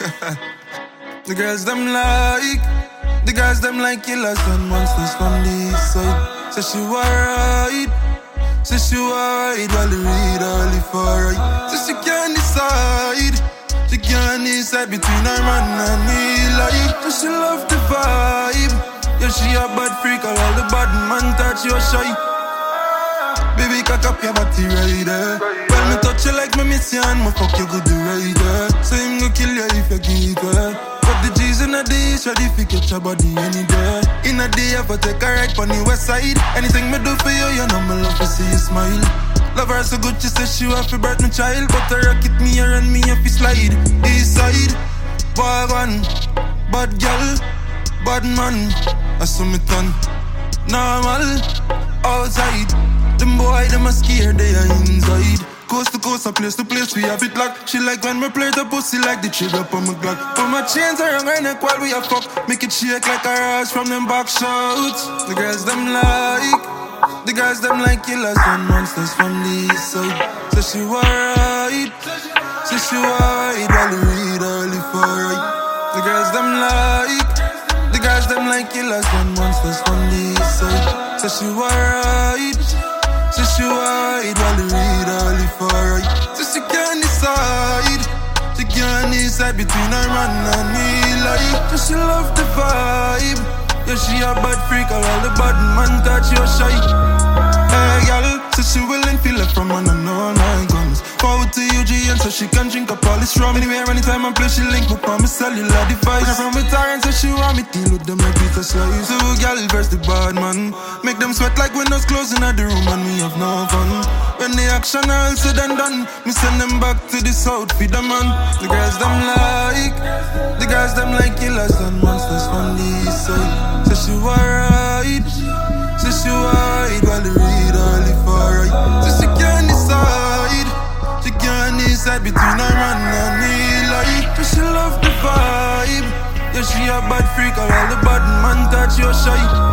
The girls them like killers and monsters from the east side. Say she alright, say she alright while you read all if alright. Say she can't decide, she can't decide between her man and me. Like, so she love the vibe. Yeah, she a bad freak, all the bad man touch you shy. Baby, cock up your body right there. Well, me touch you like me miss you and me fuck you good right there. So him go kill you if you give her. Put the G's in a day, ready if you catch your body any day. In a day, I take a ride on the west side. Anything me do for you, you know me love to see you smile. Love her so good, she says she want to birth my child. But her rocket me here and me if you slide. East side, wagon, bad girl, bad man. I saw me turn normal, outside. Them boy, them a scared, they are inside. Coast to coast, a place to place, we have it locked. She like when me play the pussy like the trigger up on my Glock. Put my chains around her neck while we a fuck. Make it shake like a rush from them back shots. The girls them like killers and monsters from the east side. So she alright, so she alright while you read early for right. The girls them like killers and monsters from the east side. So she alright, so she alright while you read early for right. So she can't decide, she can't decide between her man and me. Like, so she love the vibe. Yeah, she a bad freak, all the bad man touch you shy. Hey, girl, so she willing feel it from man and know my guns. Forward to UGN so she can drink up all this rum. Anywhere, anytime I play, she link up on my cellular device. From with her and so she want me deal with them like Peter Slice. So girl, verse the bad man. Make them sweat like windows closing at the room and me have no fun. When the action all said and done, me send them back to the south, feed them man. The girls them like killers and monsters from the east side. So she alright, so she alright while you read early for right. So she can't decide between her man and me. Like, so she love the vibe. Yeah, she a bad freak, all the bad man touch you shy.